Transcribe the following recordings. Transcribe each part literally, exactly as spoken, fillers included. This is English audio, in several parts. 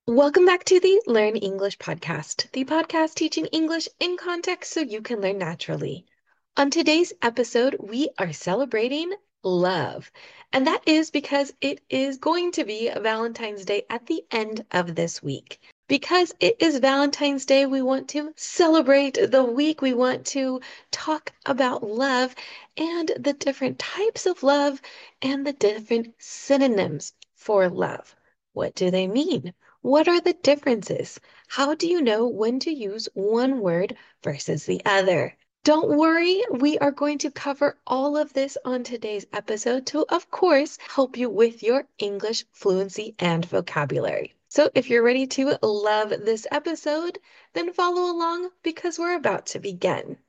Welcome back to the Learn English podcast, the podcast teaching English in context so you can learn naturally. On today's episode, we are celebrating love, and that is because it is going to be Valentine's Day at the end of this week. Because it is Valentine's Day, we want to celebrate the week. We want to talk about love and the different types of love and the different synonyms for love. What do they mean? What are the differences? How do you know when to use one word versus the other? Don't worry, we are going to cover all of this on today's episode to, of course, help you with your English fluency and vocabulary. So if you're ready to love this episode, then follow along because we're about to begin.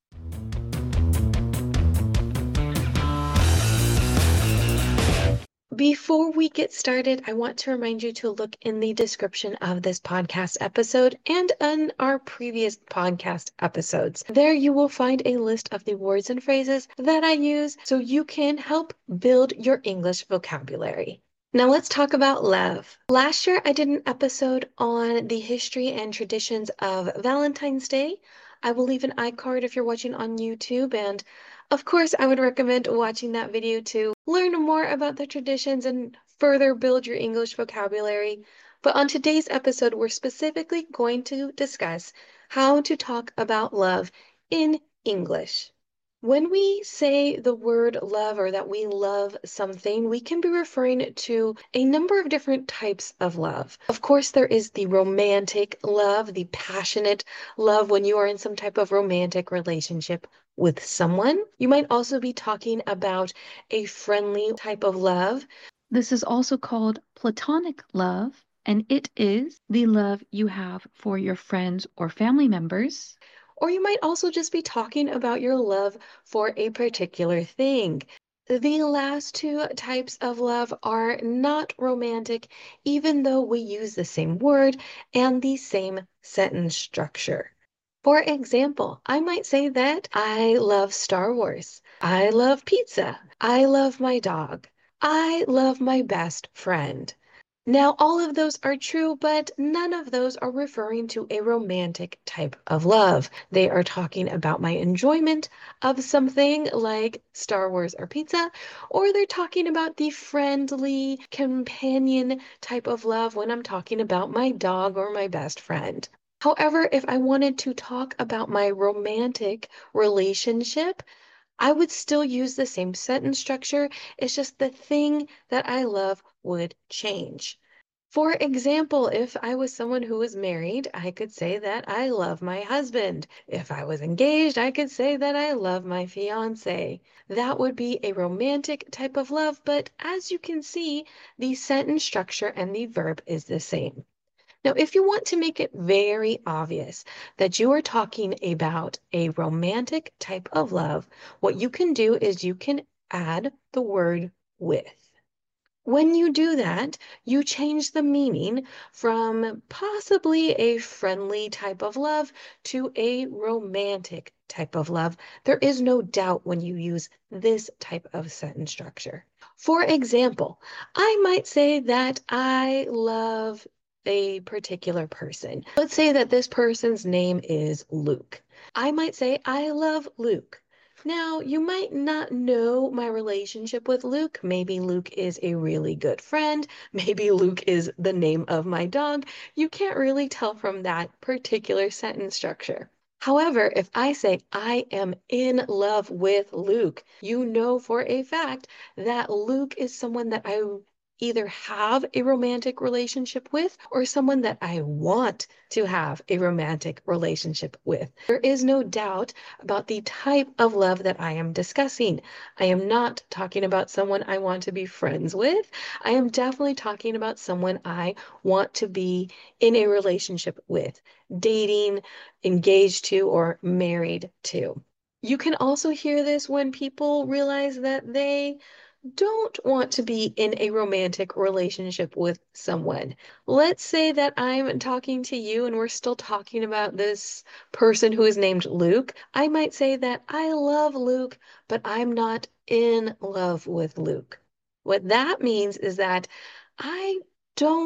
Before we get started, I want to remind you to look in the description of this podcast episode and in our previous podcast episodes. There you will find a list of the words and phrases that I use so you can help build your English vocabulary. Now let's talk about love. Last year I did an episode on the history and traditions of Valentine's Day. I will leave an iCard if you're watching on YouTube, and of course, I would recommend watching that video to learn more about the traditions and further build your English vocabulary. But on today's episode, we're specifically going to discuss how to talk about love in English. When we say the word love or that we love something, we can be referring to a number of different types of love. Of course, there is the romantic love, the passionate love when you are in some type of romantic relationship with someone. You might also be talking about a friendly type of love. This is also called platonic love, and it is the love you have for your friends or family members. Or you might also just be talking about your love for a particular thing. The last two types of love are not romantic, even though we use the same word and the same sentence structure. For example, I might say that I love Star Wars. I love pizza. I love my dog. I love my best friend. Now, all of those are true, but none of those are referring to a romantic type of love. They are talking about my enjoyment of something like Star Wars or pizza, or they're talking about the friendly companion type of love when I'm talking about my dog or my best friend. However, if I wanted to talk about my romantic relationship, I would still use the same sentence structure. It's just the thing that I love would change. For example, if I was someone who was married, I could say that I love my husband. If I was engaged, I could say that I love my fiance. That would be a romantic type of love, but as you can see, the sentence structure and the verb is the same. Now, if you want to make it very obvious that you are talking about a romantic type of love, what you can do is you can add the word with. When you do that, you change the meaning from possibly a friendly type of love to a romantic type of love. There is no doubt when you use this type of sentence structure. For example, I might say that I love a particular person. Let's say that this person's name is Luke. I might say, I love Luke. Now, you might not know my relationship with Luke. Maybe Luke is a really good friend. Maybe Luke is the name of my dog. You can't really tell from that particular sentence structure. However, if I say I am in love with Luke, you know for a fact that Luke is someone that I either have a romantic relationship with or someone that I want to have a romantic relationship with. There is no doubt about the type of love that I am discussing. I am not talking about someone I want to be friends with. I am definitely talking about someone I want to be in a relationship with, dating, engaged to, or married to. You can also hear this when people realize that they don't want to be in a romantic relationship with someone. Let's say that I'm talking to you and we're still talking about this person who is named Luke. I might say that I love Luke, but I'm not in love with Luke. What that means is that I don't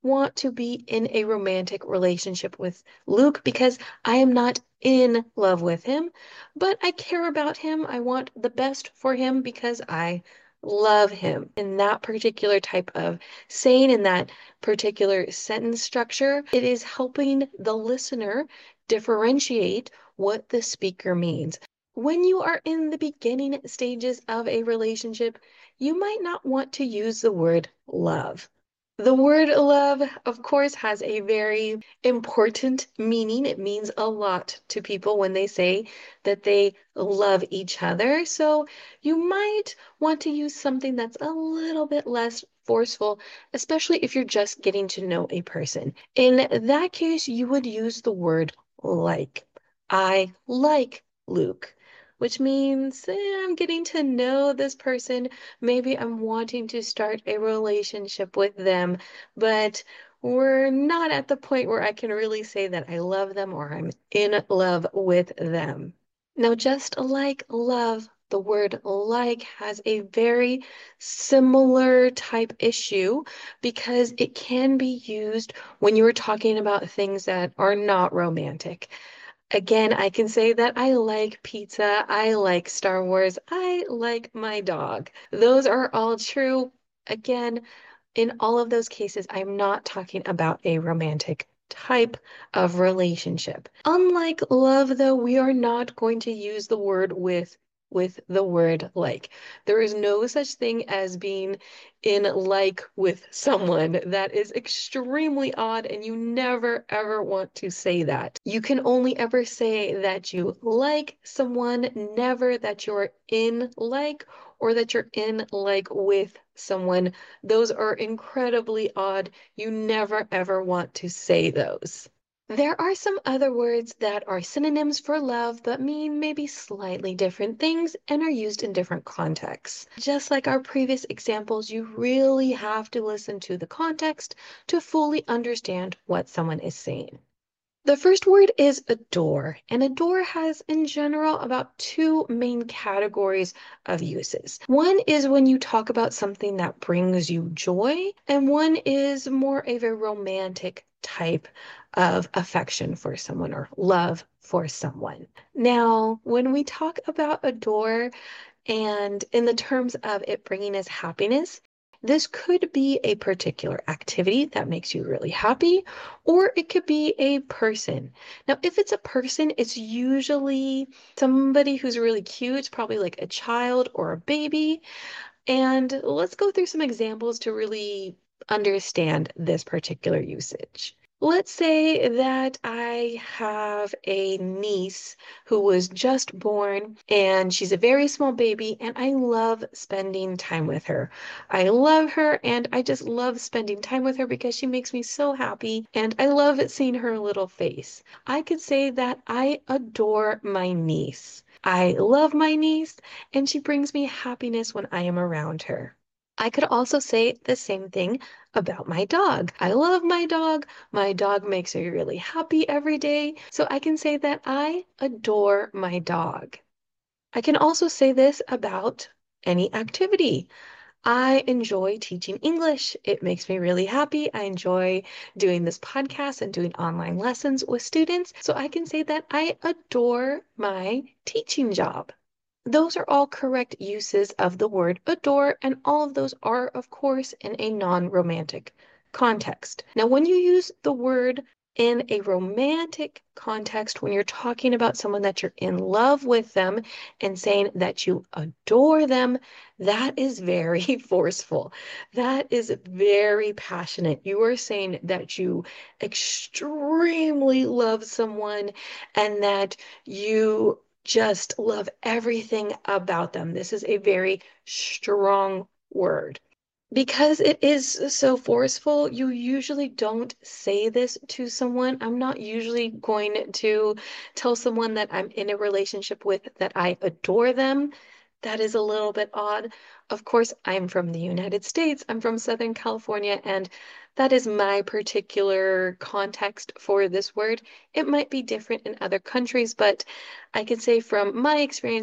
want to be in a romantic relationship with Luke because I am not in love with him, but I care about him. I want the best for him because I love him. In that particular type of saying, in that particular sentence structure, it is helping the listener differentiate what the speaker means. When you are in the beginning stages of a relationship, you might not want to use the word love. The word love, of course, has a very important meaning. It means a lot to people when they say that they love each other. So you might want to use something that's a little bit less forceful, especially if you're just getting to know a person. In that case, you would use the word like. I like Luke, which means eh, I'm getting to know this person. Maybe I'm wanting to start a relationship with them, but we're not at the point where I can really say that I love them or I'm in love with them. Now, just like love, the word like has a very similar type issue because it can be used when you are talking about things that are not romantic. Again, I can say that I like pizza, I like Star Wars, I like my dog. Those are all true. Again, in all of those cases, I'm not talking about a romantic type of relationship. Unlike love, though, we are not going to use the word with with the word like. There is no such thing as being in like with someone. That is extremely odd, and you never ever want to say that. You can only ever say that you like someone, never that you're in like or that you're in like with someone. Those are incredibly odd. You never ever want to say those. There are some other words that are synonyms for love but mean maybe slightly different things and are used in different contexts. Just like our previous examples, you really have to listen to the context to fully understand what someone is saying. The first word is adore, and adore has in general about two main categories of uses. One is when you talk about something that brings you joy, and one is more of a romantic type of affection for someone or love for someone. Now, when we talk about adore, and in the terms of it bringing us happiness, this could be a particular activity that makes you really happy, or it could be a person. Now, if it's a person, it's usually somebody who's really cute, probably like a child or a baby. And let's go through some examples to really understand this particular usage. Let's say that I have a niece who was just born and she's a very small baby, and I love spending time with her. I love her and I just love spending time with her because she makes me so happy and I love seeing her little face. I could say that I adore my niece. I love my niece and she brings me happiness when I am around her. I could also say the same thing about my dog. I love my dog. My dog makes me really happy every day. So I can say that I adore my dog. I can also say this about any activity. I enjoy teaching English. It makes me really happy. I enjoy doing this podcast and doing online lessons with students. So I can say that I adore my teaching job. Those are all correct uses of the word adore, and all of those are, of course, in a non-romantic context. Now, when you use the word in a romantic context, when you're talking about someone that you're in love with them and saying that you adore them, that is very forceful. That is very passionate. You are saying that you extremely love someone and that you just love everything about them. This is a very strong word. Because it is so forceful, you usually don't say this to someone. I'm not usually going to tell someone that I'm in a relationship with that I adore them. That is a little bit odd. Of course, I'm from the United States. I'm from Southern California, and that is my particular context for this word. It might be different in other countries, but I can say from my experience,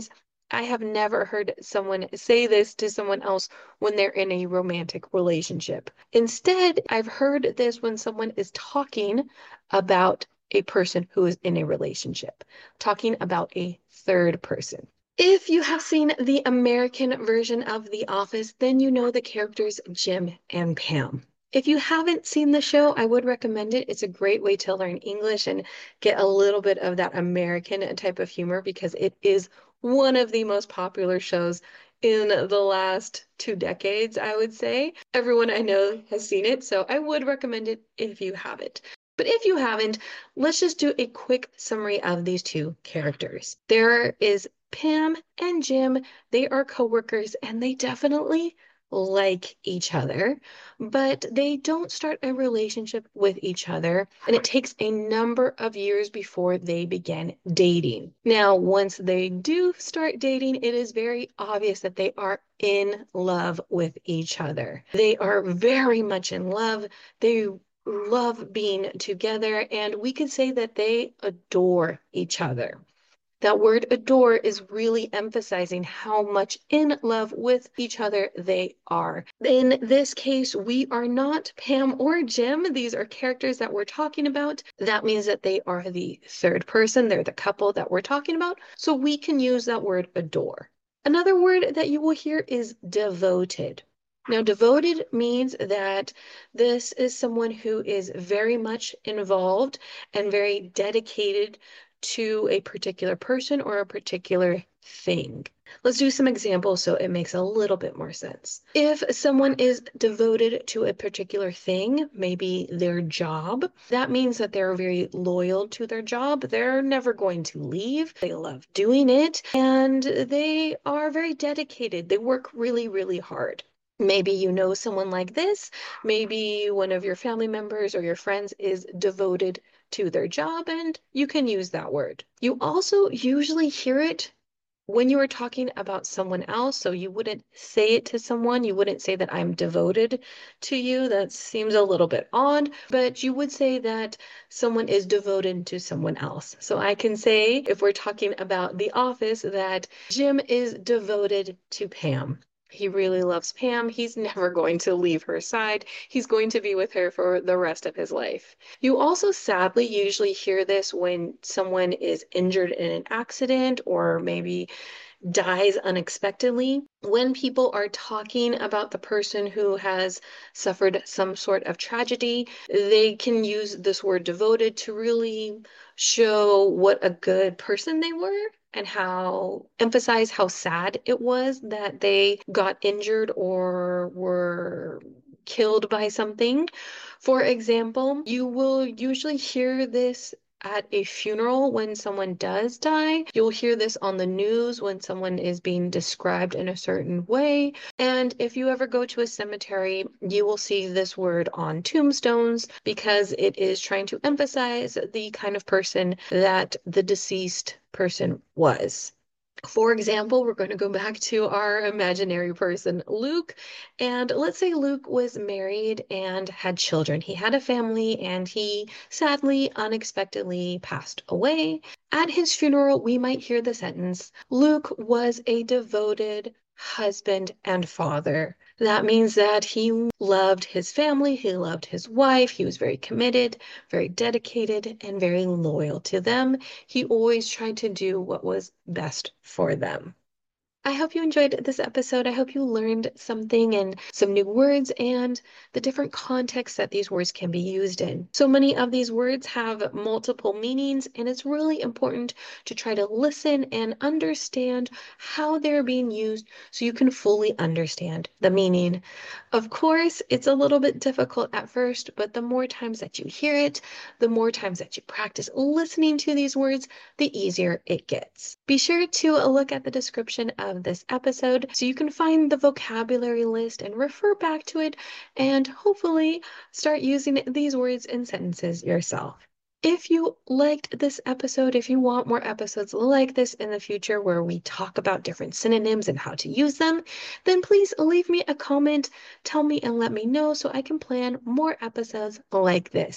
I have never heard someone say this to someone else when they're in a romantic relationship. Instead, I've heard this when someone is talking about a person who is in a relationship, talking about a third person. If you have seen the American version of The Office, then you know the characters Jim and Pam. If you haven't seen the show, I would recommend it. It's a great way to learn English and get a little bit of that American type of humor because it is one of the most popular shows in the last two decades, I would say. Everyone I know has seen it, so I would recommend it if you haven't. But if you haven't, let's just do a quick summary of these two characters. There is Pam and Jim. They are coworkers and they definitely like each other, but they don't start a relationship with each other, and it takes a number of years before they begin dating. Now, once they do start dating, it is very obvious that they are in love with each other. They are very much in love. They love being together, and we could say that they adore each other. That word adore is really emphasizing how much in love with each other they are. In this case, we are not Pam or Jim. These are characters that we're talking about. That means that they are the third person. They're the couple that we're talking about. So we can use that word adore. Another word that you will hear is devoted. Now, devoted means that this is someone who is very much involved and very dedicated to a particular person or a particular thing. Let's do some examples so it makes a little bit more sense. If someone is devoted to a particular thing, maybe their job, that means that they're very loyal to their job. They're never going to leave. They love doing it and they are very dedicated. They work really, really hard. Maybe you know someone like this. Maybe one of your family members or your friends is devoted to their job, and you can use that word. You also usually hear it when you are talking about someone else, so you wouldn't say it to someone. You wouldn't say that I'm devoted to you. That seems a little bit odd, but you would say that someone is devoted to someone else. So I can say, if we're talking about The Office, that Jim is devoted to Pam. He really loves Pam. He's never going to leave her side. He's going to be with her for the rest of his life. You also sadly usually hear this when someone is injured in an accident or maybe dies unexpectedly. When people are talking about the person who has suffered some sort of tragedy, they can use this word devoted to really show what a good person they were and how emphasize how sad it was that they got injured or were killed by something. For example, you will usually hear this at a funeral when someone does die. You'll hear this on the news when someone is being described in a certain way. And if you ever go to a cemetery, you will see this word on tombstones because it is trying to emphasize the kind of person that the deceased person was. For example, we're going to go back to our imaginary person, Luke. And let's say Luke was married and had children. He had a family and he sadly, unexpectedly passed away. At his funeral, we might hear the sentence, Luke was a devoted husband and father. That means that he loved his family, he loved his wife, he was very committed, very dedicated, and very loyal to them. He always tried to do what was best for them. I hope you enjoyed this episode. I hope you learned something and some new words and the different contexts that these words can be used in. So many of these words have multiple meanings, and it's really important to try to listen and understand how they're being used so you can fully understand the meaning. Of course, it's a little bit difficult at first, but the more times that you hear it, the more times that you practice listening to these words, the easier it gets. Be sure to look at the description of this episode so you can find the vocabulary list and refer back to it and hopefully start using these words in sentences yourself. If you liked this episode, if you want more episodes like this in the future where we talk about different synonyms and how to use them, then please leave me a comment, tell me and let me know so I can plan more episodes like this.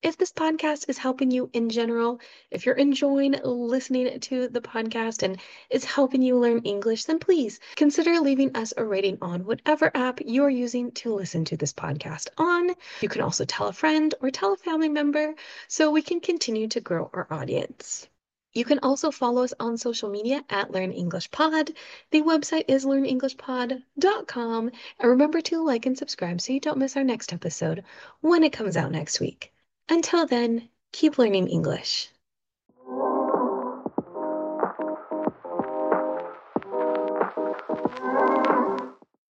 if this podcast is helping you in general, if you're enjoying listening to the podcast and it's helping you learn English, then please consider leaving us a rating on whatever app you're using to listen to this podcast on. You can also tell a friend or tell a family member so we can continue to grow our audience. You can also follow us on social media at Learn English Pod. The website is learn english pod dot com. And remember to like and subscribe so you don't miss our next episode when it comes out next week. Until then, keep learning English.